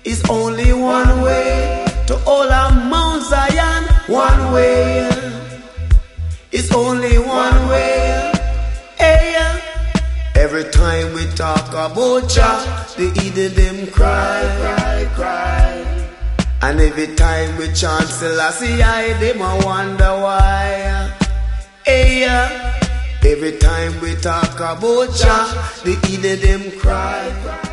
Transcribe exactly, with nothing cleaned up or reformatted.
It's only one way to all of Mount Zion. One way. It's only one way. Hey. Every time we talk about Jah, the idiot them cry, cry, cry. And every time we chant Selassie, I them a wonder why. Hey. Every time we talk about Jah, the idiot them cry, cry.